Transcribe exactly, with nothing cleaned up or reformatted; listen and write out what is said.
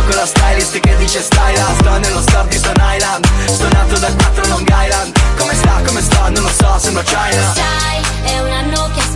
con la stylist che dice stai là. Sto nello store di Stone Island, suonato da quattro Long Island. Come sta, come sto, non lo so, sembra China. Sai, è un anno che